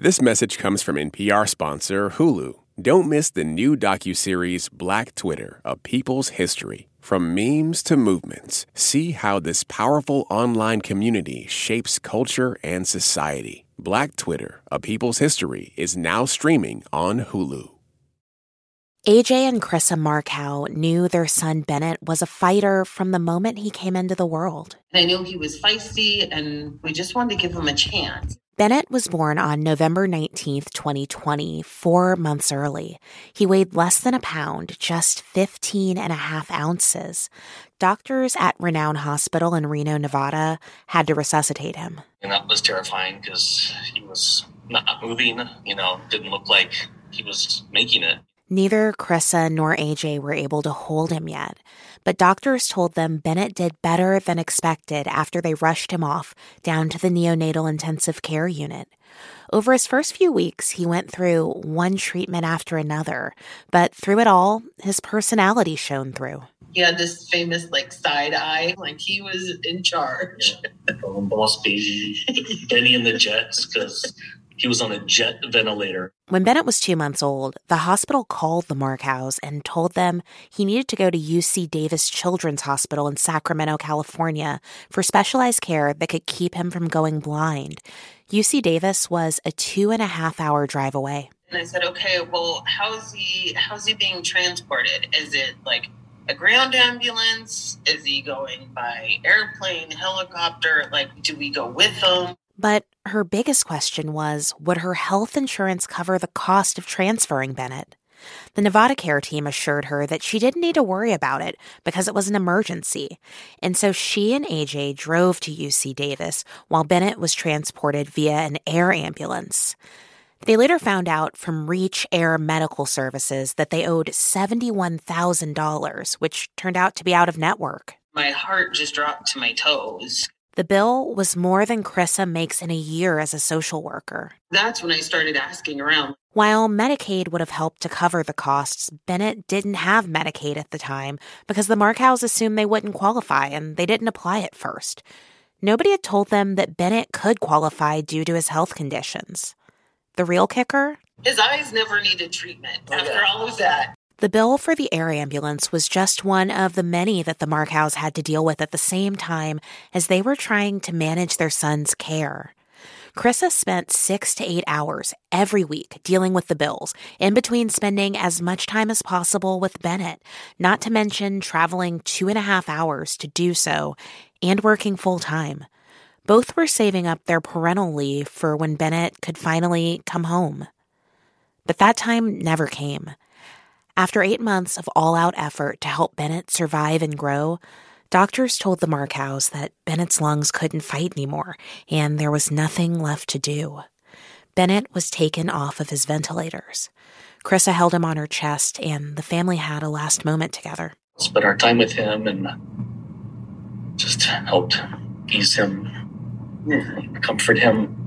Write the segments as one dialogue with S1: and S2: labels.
S1: This message comes from NPR sponsor Hulu. Don't miss the new docuseries Black Twitter, A People's History. From memes to movements, see how this powerful online community shapes culture and society. Black Twitter, A People's History is now streaming on Hulu.
S2: AJ and Krissa Markow knew their son Bennett was a fighter from the moment he came into the world.
S3: I knew he was feisty, and we just wanted to give him a chance.
S2: Bennett was born on November 19th, 2020, 4 months early. He weighed less than a pound, just 15 and a half ounces. Doctors at Renown Hospital in Reno, Nevada, had to resuscitate him.
S4: And that was terrifying because he was not moving, didn't look like he was making it.
S2: Neither Krissa nor AJ were able to hold him yet, but doctors told them Bennett did better than expected after they rushed him off down to the neonatal intensive care unit. Over his first few weeks, he went through one treatment after another, but through it all, his personality shone through.
S3: He had this famous, side eye, like he was in charge.
S4: Boss baby, Benny in the jets, because he was on a jet ventilator.
S2: When Bennett was 2 months old, the hospital called the Markows and told them he needed to go to UC Davis Children's Hospital in Sacramento, California, for specialized care that could keep him from going blind. UC Davis was a 2.5-hour drive away.
S3: And I said, okay, well, how's he being transported? Is it a ground ambulance? Is he going by airplane, helicopter? Do we go with him?
S2: But her biggest question was, would her health insurance cover the cost of transferring Bennett? The Nevada Care team assured her that she didn't need to worry about it because it was an emergency. And so she and AJ drove to UC Davis while Bennett was transported via an air ambulance. They later found out from Reach Air Medical Services that they owed $71,000, which turned out to be out of network.
S3: My heart just dropped to my toes.
S2: The bill was more than Krissa makes in a year as a social worker.
S3: That's when I started asking around.
S2: While Medicaid would have helped to cover the costs, Bennett didn't have Medicaid at the time because the Markows assumed they wouldn't qualify and they didn't apply at first. Nobody had told them that Bennett could qualify due to his health conditions. The real kicker?
S3: His eyes never needed treatment after all of that.
S2: The bill for the air ambulance was just one of the many that the Markows had to deal with at the same time as they were trying to manage their son's care. Krissa spent 6 to 8 hours every week dealing with the bills, in between spending as much time as possible with Bennett, not to mention traveling 2.5 hours to do so and working full-time. Both were saving up their parental leave for when Bennett could finally come home. But that time never came. After 8 months of all-out effort to help Bennett survive and grow, doctors told the Markows that Bennett's lungs couldn't fight anymore, and there was nothing left to do. Bennett was taken off of his ventilators. Krissa held him on her chest, and the family had a last moment together.
S4: Spent our time with him and just helped ease him, comfort him.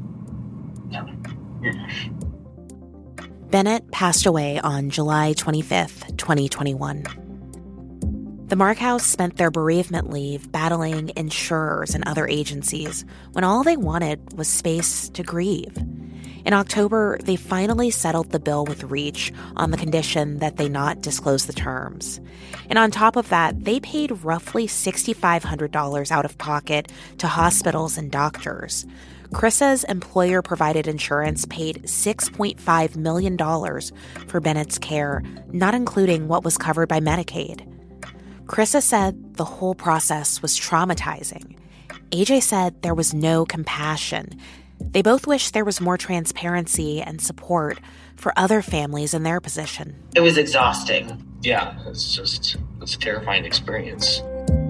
S2: Bennett passed away on July 25th, 2021. The Markows spent their bereavement leave battling insurers and other agencies when all they wanted was space to grieve. In October, they finally settled the bill with Reach on the condition that they not disclose the terms. And on top of that, they paid roughly $6,500 out of pocket to hospitals and doctors. Krissa's employer-provided insurance paid $6.5 million for Bennett's care, not including what was covered by Medicaid. Krissa said the whole process was traumatizing. AJ said there was no compassion. They both wished there was more transparency and support for other families in their position.
S3: It was exhausting.
S4: Yeah, it's a terrifying experience.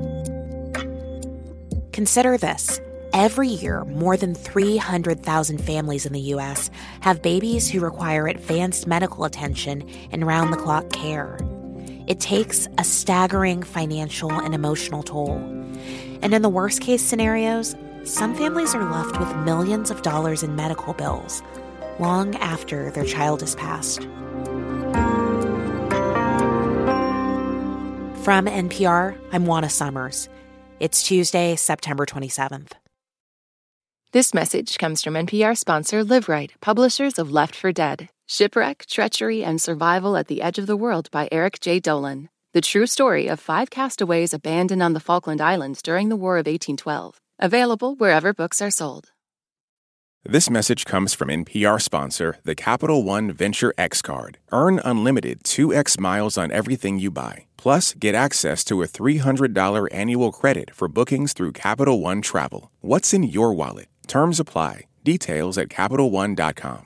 S2: Consider this. Every year, more than 300,000 families in the U.S. have babies who require advanced medical attention and round-the-clock care. It takes a staggering financial and emotional toll. And in the worst-case scenarios, some families are left with millions of dollars in medical bills long after their child has passed. From NPR, I'm Juana Summers. It's Tuesday, September 27th.
S5: This message comes from NPR sponsor LiveRight, publishers of Left for Dead: Shipwreck, Treachery, and Survival at the Edge of the World by Eric J. Dolan. The true story of 5 castaways abandoned on the Falkland Islands during the War of 1812. Available wherever books are sold.
S1: This message comes from NPR sponsor, the Capital One Venture X Card. Earn unlimited 2x miles on everything you buy. Plus, get access to a $300 annual credit for bookings through Capital One Travel. What's in your wallet? Terms apply. Details at CapitalOne.com.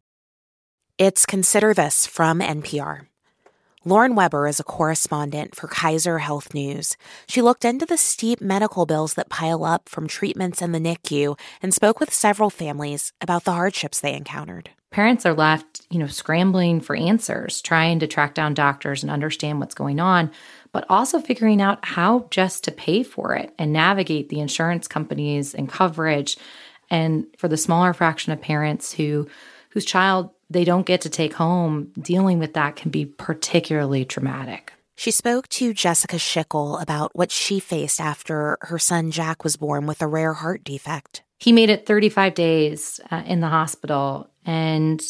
S2: It's Consider This from NPR. Lauren Weber is a correspondent for Kaiser Health News. She looked into the steep medical bills that pile up from treatments in the NICU and spoke with several families about the hardships they encountered.
S6: Parents are left, scrambling for answers, trying to track down doctors and understand what's going on, but also figuring out how just to pay for it and navigate the insurance companies and coverage. And for the smaller fraction of parents whose child they don't get to take home, dealing with that can be particularly traumatic.
S2: She spoke to Jessica Schickel about what she faced after her son Jack was born with a rare heart defect.
S6: He made it 35 days in the hospital. And,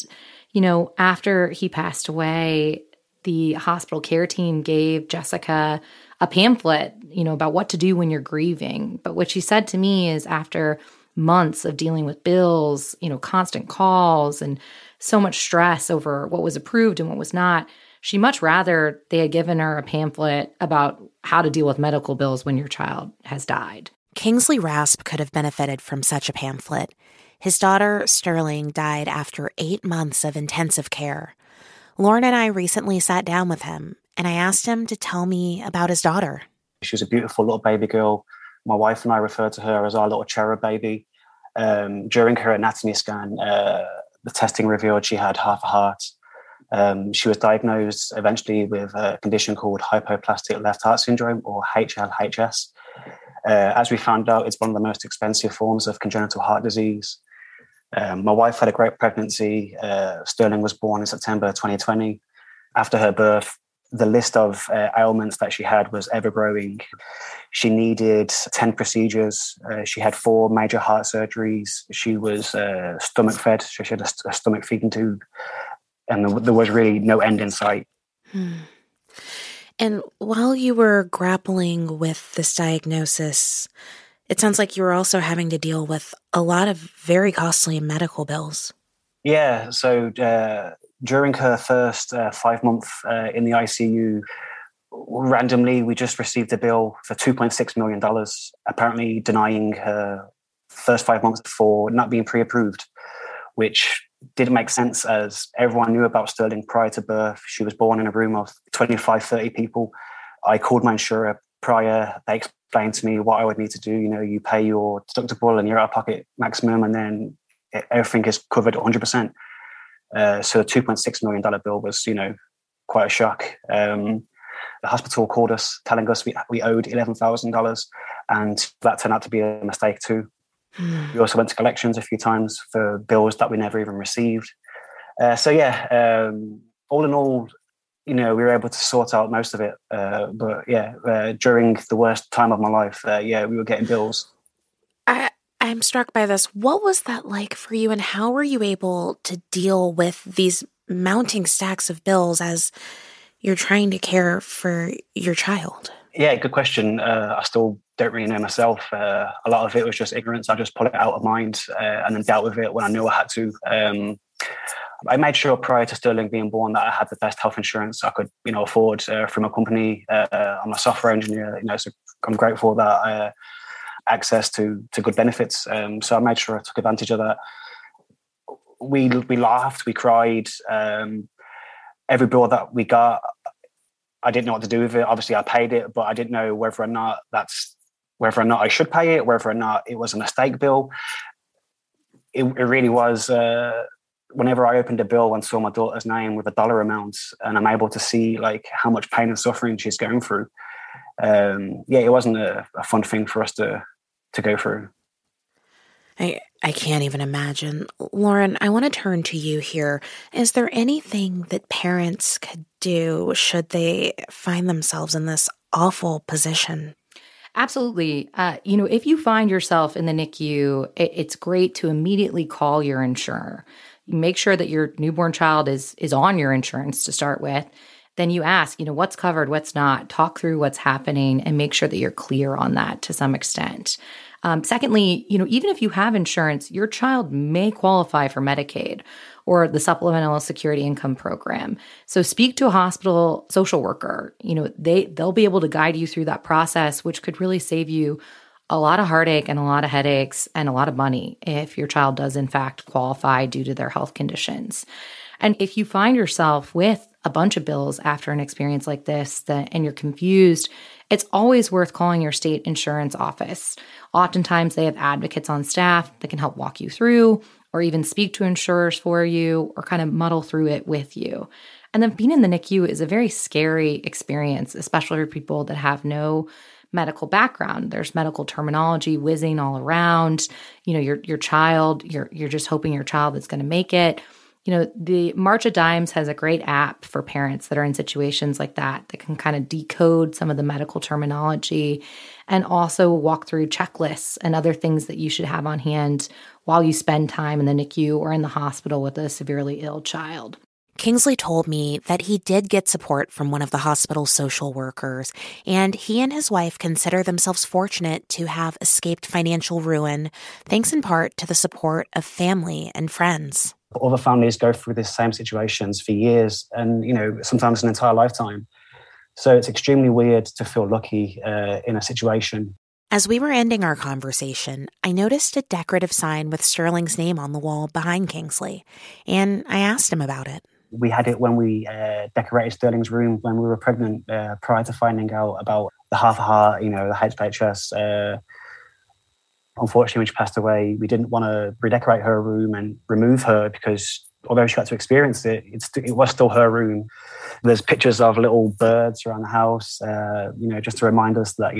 S6: after he passed away, the hospital care team gave Jessica a pamphlet, about what to do when you're grieving. But what she said to me is after months of dealing with bills, constant calls and so much stress over what was approved and what was not, she'd much rather they had given her a pamphlet about how to deal with medical bills when your child has died.
S2: Kingsley Rasp could have benefited from such a pamphlet. His daughter, Sterling, died after 8 months of intensive care. Lauren and I recently sat down with him, and I asked him to tell me about his daughter.
S7: She was a beautiful little baby girl. My wife and I referred to her as our little cherub baby. During her anatomy scan, the testing revealed she had half a heart. She was diagnosed eventually with a condition called hypoplastic left heart syndrome, or HLHS. As we found out, it's one of the most expensive forms of congenital heart disease. My wife had a great pregnancy. Sterling was born in September 2020. After her birth, the list of ailments that she had was ever-growing. She needed 10 procedures. She had 4 major heart surgeries. She was stomach-fed, so she had a stomach feeding tube. And there was really no end in sight.
S2: And while you were grappling with this diagnosis, it sounds like you were also having to deal with a lot of very costly medical bills.
S7: Yeah, so during her first 5 months in the ICU, randomly we just received a bill for $2.6 million, apparently denying her first 5 months for not being pre-approved, which didn't make sense as everyone knew about Sterling prior to birth. She was born in a room of 25, 30 people. I called my insurer prior. They explained to me what I would need to do. You pay your deductible and your out-of-pocket maximum, and then everything is covered 100%. So the $2.6 million bill was, quite a shock. The hospital called us telling us we owed $11,000, and that turned out to be a mistake too. We also went to collections a few times for bills that we never even received. All in all, we were able to sort out most of it. During the worst time of my life, we were getting bills.
S2: I'm struck by this. What was that like for you, and how were you able to deal with these mounting stacks of bills as you're trying to care for your child? Yeah,
S7: good question. I still don't really know myself. A lot of it was just ignorance. I just pulled it out of mind and then dealt with it when I knew I had to. I made sure prior to Sterling being born that I had the best health insurance I could, afford from a company. I'm a software engineer, so I'm grateful that I access to good benefits. So I made sure I took advantage of that. We laughed, we cried. Every bill that we got, I didn't know what to do with it. Obviously, I paid it, but I didn't know whether or not I should pay it, whether or not it was a mistake bill. It really was. Whenever I opened a bill and saw my daughter's name with a dollar amount, and I'm able to see how much pain and suffering she's going through, it wasn't a fun thing for us to go through.
S2: I can't even imagine. Lauren, I want to turn to you here. Is there anything that parents could do should they find themselves in this awful position?
S6: Absolutely. If you find yourself in the NICU, it's great to immediately call your insurer. Make sure that your newborn child is on your insurance to start with. Then you ask, what's covered, what's not, talk through what's happening and make sure that you're clear on that to some extent. Secondly, even if you have insurance, your child may qualify for Medicaid or the Supplemental Security Income Program. So speak to a hospital social worker. They'll be able to guide you through that process, which could really save you a lot of heartache and a lot of headaches and a lot of money if your child does in fact qualify due to their health conditions. And if you find yourself with a bunch of bills after an experience like this and you're confused, it's always worth calling your state insurance office. Oftentimes they have advocates on staff that can help walk you through or even speak to insurers for you or kind of muddle through it with you. And then being in the NICU is a very scary experience, especially for people that have no medical background. There's medical terminology whizzing all around. Your child, you're just hoping your child is going to make it. The March of Dimes has a great app for parents that are in situations like that can kind of decode some of the medical terminology and also walk through checklists and other things that you should have on hand while you spend time in the NICU or in the hospital with a severely ill child.
S2: Kingsley told me that he did get support from one of the hospital's social workers, and he and his wife consider themselves fortunate to have escaped financial ruin, thanks in part to the support of family and friends.
S7: Other families go through the same situations for years and, sometimes an entire lifetime. So it's extremely weird to feel lucky in a situation.
S2: As we were ending our conversation, I noticed a decorative sign with Sterling's name on the wall behind Kingsley, and I asked him about it.
S7: We had it when we decorated Sterling's room when we were pregnant, prior to finding out about the half a heart, the HHS. Unfortunately, when she passed away, we didn't want to redecorate her room and remove her because although she got to experience it, it was still her room. There's pictures of little birds around the house, just to remind us that,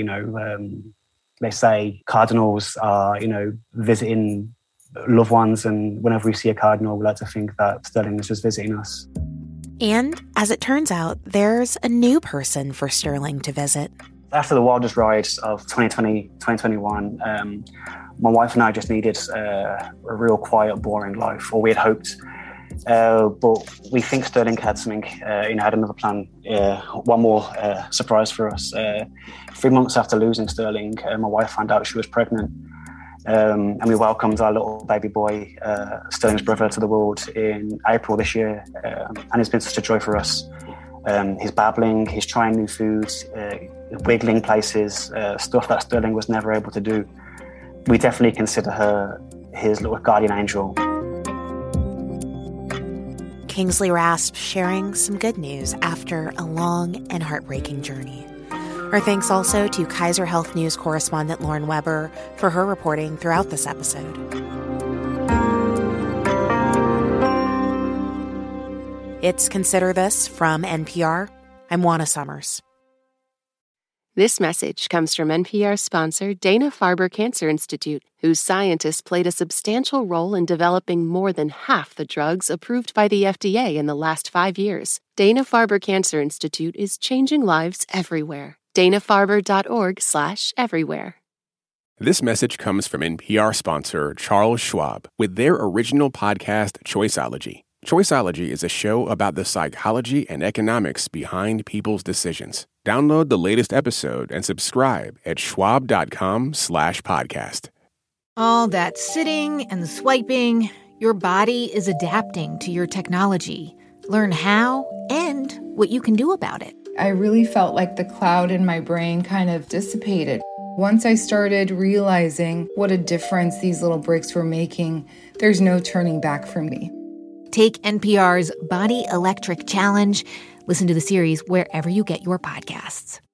S7: they say cardinals are, visiting loved ones. And whenever we see a cardinal, we like to think that Sterling is just visiting us.
S2: And as it turns out, there's a new person for Sterling to visit.
S7: After the wildest rides of 2020, 2021, my wife and I just needed a real quiet, boring life, or we had hoped. But we think Sterling had something, had another plan. One more surprise for us. 3 months after losing Sterling, my wife found out she was pregnant. And we welcomed our little baby boy, Sterling's brother, to the world in April this year. And it's been such a joy for us. He's babbling, he's trying new foods, wiggling places, stuff that Sterling was never able to do. We definitely consider her his little guardian angel.
S2: Kingsley Rasp sharing some good news after a long and heartbreaking journey. Our thanks also to Kaiser Health News correspondent Lauren Weber for her reporting throughout this episode. It's Consider This from NPR. I'm Juana Summers.
S5: This message comes from NPR sponsor Dana-Farber Cancer Institute, whose scientists played a substantial role in developing more than half the drugs approved by the FDA in the last 5 years. Dana-Farber Cancer Institute is changing lives everywhere. danafarber.org/everywhere.
S1: This message comes from NPR sponsor Charles Schwab with their original podcast, Choiceology. Choiceology is a show about the psychology and economics behind people's decisions. Download the latest episode and subscribe at schwab.com/podcast.
S8: All that sitting and swiping, your body is adapting to your technology. Learn how and what you can do about it.
S9: I really felt like the cloud in my brain kind of dissipated. Once I started realizing what a difference these little breaks were making, there's no turning back for me.
S8: Take NPR's Body Electric Challenge. Listen to the series wherever you get your podcasts.